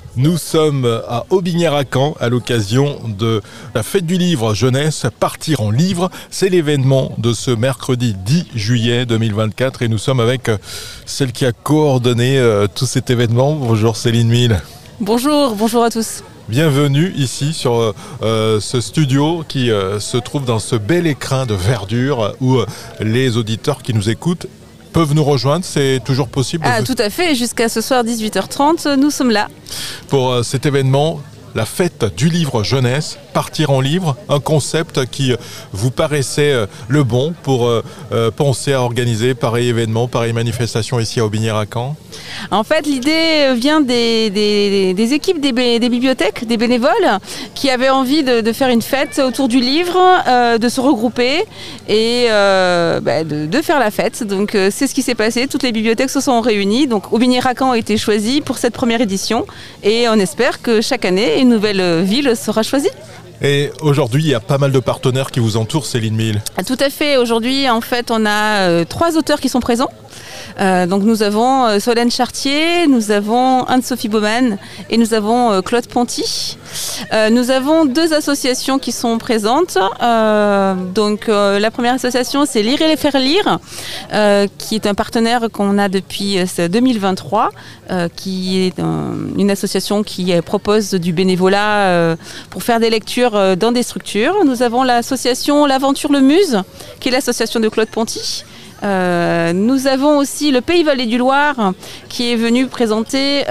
Nous sommes à Aubigné-Racan à l'occasion de la fête du livre jeunesse, Partir en livre. C'est l'événement de ce mercredi 10 juillet 2024 et nous sommes avec celle qui a coordonné tout cet événement. Bonjour Céline Mille. Bonjour à tous. Bienvenue ici sur ce studio qui se trouve dans ce bel écrin de verdure où les auditeurs qui nous écoutent peuvent nous rejoindre, c'est toujours possible? Tout à fait, jusqu'à ce soir 18h30, nous sommes là. Pour cet événement, la fête du livre jeunesse, Partir en livre, un concept qui vous paraissait le bon pour penser à organiser pareil événement, pareille manifestation ici à Aubigné-Racan? En fait, l'idée vient des équipes des bibliothèques, des bénévoles, qui avaient envie de faire une fête autour du livre, de se regrouper et de faire la fête. Donc c'est ce qui s'est passé, toutes les bibliothèques se sont réunies. Donc Aubigné-Racan a été choisi pour cette première édition et on espère que chaque année, une nouvelle ville sera choisie. Et aujourd'hui, il y a pas mal de partenaires qui vous entourent, Céline Mille. Tout à fait. Aujourd'hui, en fait, on a 3 auteurs qui sont présents. Donc nous avons Solène Chartier, nous avons Anne-Sophie Baumann et nous avons Claude Ponty. Nous avons 2 associations qui sont présentes. La première association, c'est Lire et les faire lire, qui est un partenaire qu'on a depuis 2023, qui est une association qui propose du bénévolat pour faire des lectures dans des structures. Nous avons l'association L'Aventure le Muse, qui est l'association de Claude Ponty. Nous avons aussi le Pays Vallée du Loir qui est venu présenter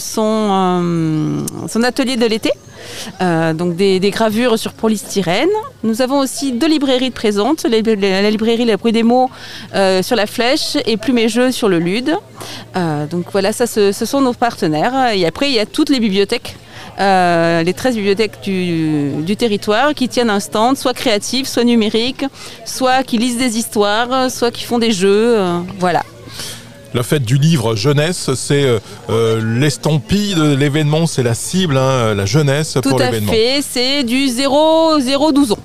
son atelier de l'été, donc des gravures sur polystyrène. Nous avons aussi 2 librairies présentes, la librairie La Bruit des mots sur la flèche et Plume et Jeux sur le lude. Donc voilà, ça ce sont nos partenaires. Et après il y a toutes les bibliothèques. Les 13 bibliothèques du territoire qui tiennent un stand, soit créatif, soit numérique, soit qui lisent des histoires, soit qui font des jeux, voilà. La fête du livre jeunesse, c'est l'estampille de l'événement, c'est la cible, la jeunesse pour l'événement. Tout à fait, c'est du 0-12 ans.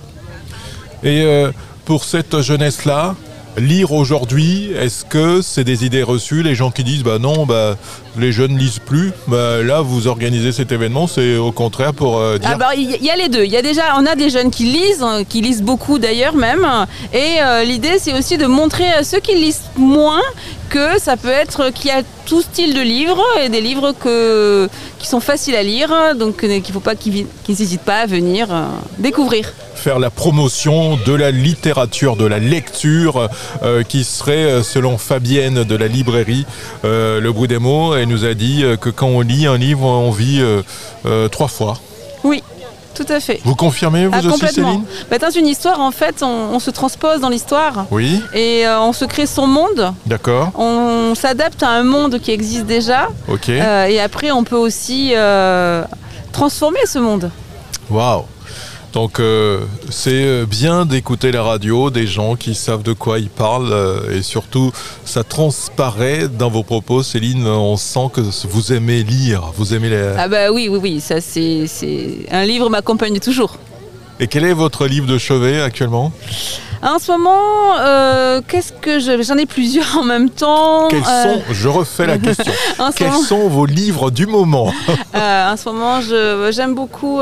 Et pour cette jeunesse-là, lire aujourd'hui, est-ce que c'est des idées reçues? Les gens qui disent non, les jeunes ne lisent plus. Là, vous organisez cet événement, c'est au contraire pour dire. Il y a les deux. On a des jeunes qui lisent beaucoup d'ailleurs même. Et l'idée, c'est aussi de montrer à ceux qui lisent moins que ça peut être qu'il y a tout style de livres et des livres qui sont faciles à lire, donc qu'il faut pas qu'ils n'hésitent pas à venir découvrir. Faire la promotion de la littérature, de la lecture, qui serait, selon Fabienne de la librairie Le Bruit des mots, elle nous a dit que quand on lit un livre, on vit 3 fois. Oui. Tout à fait. Vous confirmez, vous aussi, Céline? Dans une histoire, en fait, on se transpose dans l'histoire. Oui. Et on se crée son monde. D'accord. On s'adapte à un monde qui existe déjà. Ok. Et après, on peut aussi transformer ce monde. Waouh! Donc c'est bien d'écouter la radio, des gens qui savent de quoi ils parlent et surtout ça transparaît dans vos propos, Céline, on sent que vous aimez lire, vous aimez les... Oui, ça c'est un livre m'accompagne toujours. Et quel est votre livre de chevet actuellement? En ce moment, j'en ai plusieurs en même temps. Je refais la question. Quels sont vos livres du moment? En ce moment, j'aime beaucoup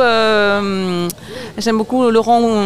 Laurent.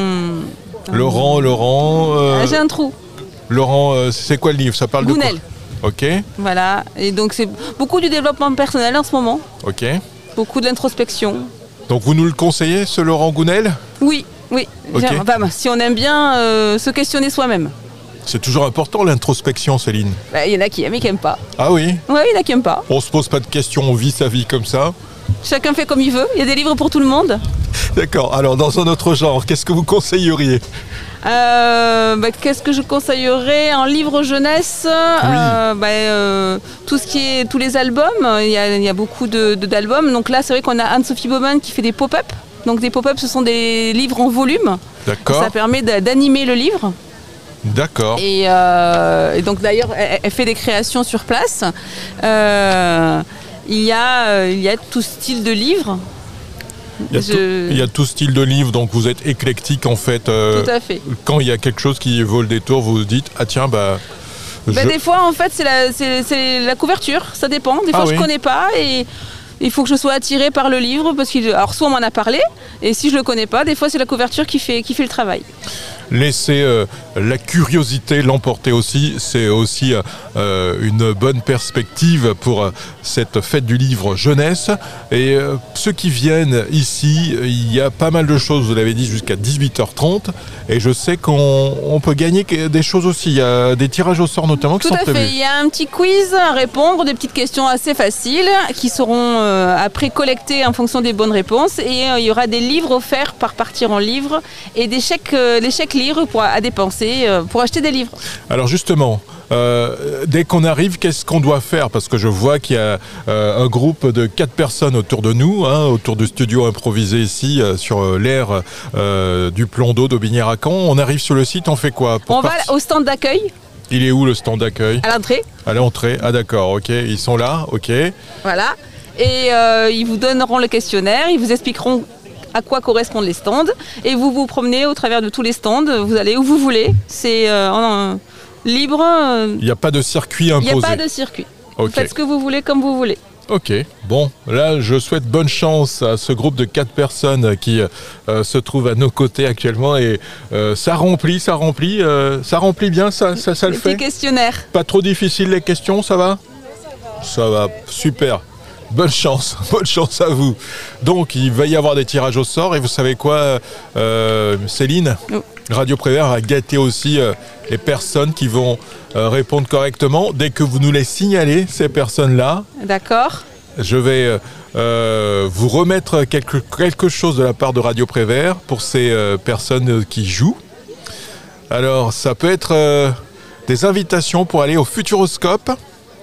Laurent. J'ai un trou. Laurent, c'est quoi le livre? Ça parle Gounel. De quoi? Ok. Voilà. Et donc c'est beaucoup du développement personnel en ce moment. Ok. Beaucoup de l'introspection. Donc vous nous le conseillez, ce Laurent Gounel? Oui. Okay. Si on aime bien se questionner soi-même. C'est toujours important l'introspection, Céline. Il y en a qui aiment et qui n'aiment pas. Ah oui? Oui, il y en a qui n'aiment pas. On se pose pas de questions, on vit sa vie comme ça. Chacun fait comme il veut, il y a des livres pour tout le monde. D'accord, alors dans un autre genre, qu'est-ce que vous conseilleriez? Qu'est-ce que je conseillerais en livre jeunesse? Tout ce qui est tous les albums, il y a beaucoup d'albums. Donc là, c'est vrai qu'on a Anne-Sophie Baumann qui fait des pop-up. Donc des pop-up, ce sont des livres en volume. D'accord. Ça permet d'animer le livre. D'accord. Et donc d'ailleurs, elle fait des créations sur place. Il y a tout style de livres. Il y a tout style de livre, donc vous êtes éclectique en fait. Tout à fait. Quand il y a quelque chose qui vaut le détour, vous vous dites ah tiens Des fois en fait c'est la couverture, ça dépend. Des fois je connais pas et Il faut que je sois attirée par le livre, parce que alors soit on m'en a parlé, et si je le connais pas, des fois c'est la couverture qui fait le travail. Laisser la curiosité l'emporter aussi, c'est aussi une bonne perspective pour cette fête du livre jeunesse. Et ceux qui viennent ici, il y a pas mal de choses, vous l'avez dit, jusqu'à 18h30. Et je sais qu'on peut gagner des choses aussi. Il y a des tirages au sort notamment qui sont prévus. Tout à fait, il y a un petit quiz à répondre, des petites questions assez faciles qui seront après collectées en fonction des bonnes réponses. Et il y aura des livres offerts par Partir en livre et des chèques livres à dépenser pour acheter des livres. Alors justement, dès qu'on arrive, qu'est-ce qu'on doit faire? Parce que je vois qu'il y a un groupe de 4 personnes autour de nous, autour du studio improvisé ici, sur l'aire du plan d'eau d'Aubigné-Racan. On arrive sur le site, on fait quoi? On va au stand d'accueil. Il est où le stand d'accueil? À l'entrée. À l'entrée, ah d'accord, ok. Ils sont là, ok. Voilà. Et ils vous donneront le questionnaire, ils vous expliqueront à quoi correspondent les stands, et vous vous promenez au travers de tous les stands, vous allez où vous voulez, c'est libre. Il n'y a pas de circuit imposé. Il n'y a pas de circuit. Okay. Vous faites ce que vous voulez comme vous voulez. Ok, bon, là je souhaite bonne chance à ce groupe de 4 personnes qui se trouvent à nos côtés actuellement, et ça remplit bien, ça le fait. Petit questionnaire. Pas trop difficile les questions, ça va? Ça va, super. Bonne chance à vous. Donc il va y avoir des tirages au sort, et vous savez quoi, Céline, Radio Prévert a gâté aussi les personnes qui vont répondre correctement. Dès que vous nous les signalez, ces personnes-là, d'accord, je vais vous remettre quelque chose de la part de Radio Prévert pour ces personnes qui jouent. Alors ça peut être des invitations pour aller au Futuroscope,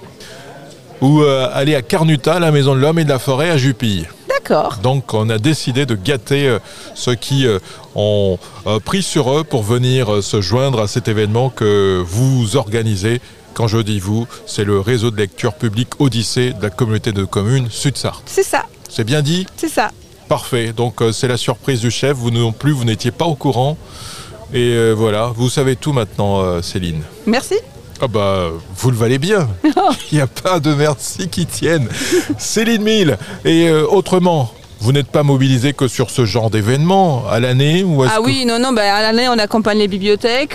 ou aller à Carnuta, la Maison de l'Homme et de la Forêt à Jupille. D'accord. Donc on a décidé de gâter ceux qui ont pris sur eux pour venir se joindre à cet événement que vous organisez. Quand je dis vous, c'est le réseau de lecture publique Odyssée de la communauté de communes Sud-Sarthe. C'est ça. C'est bien dit? C'est ça. Parfait. Donc c'est la surprise du chef. Vous non plus, vous n'étiez pas au courant. Et voilà, vous savez tout maintenant, Céline. Merci. Ah bah, vous le valez bien. Il n'y a pas de merci qui tienne. Céline Mille. Et autrement, vous n'êtes pas mobilisé que sur ce genre d'événement à l'année, ou est-ce oui, non, à l'année on accompagne les bibliothèques,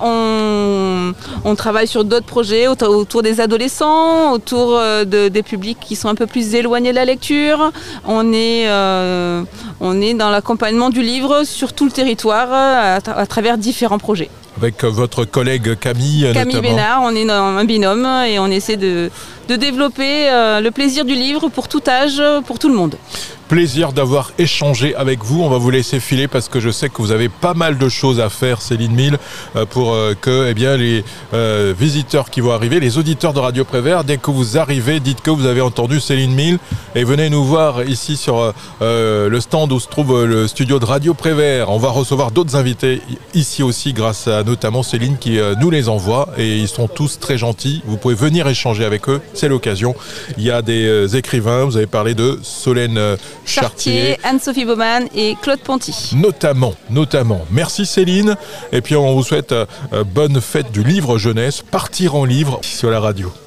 on travaille sur d'autres projets autour des adolescents, autour des publics qui sont un peu plus éloignés de la lecture. On est dans l'accompagnement du livre sur tout le territoire à travers différents projets. Avec votre collègue Camille Bénard, on est dans un binôme et on essaie de développer le plaisir du livre pour tout âge, pour tout le monde. Plaisir d'avoir échangé avec vous. On va vous laisser filer parce que je sais que vous avez pas mal de choses à faire, Céline Mille, pour que les visiteurs qui vont arriver, les auditeurs de Radio Prévert, dès que vous arrivez, dites que vous avez entendu Céline Mille et venez nous voir ici sur le stand où se trouve le studio de Radio Prévert. On va recevoir d'autres invités ici aussi grâce à notamment Céline qui nous les envoie, et ils sont tous très gentils. Vous pouvez venir échanger avec eux, c'est l'occasion. Il y a des écrivains, vous avez parlé de Solène Chartier, Anne-Sophie Baumann et Claude Ponty. Notamment. Merci Céline. Et puis on vous souhaite bonne fête du livre jeunesse, Partir en livre sur la radio.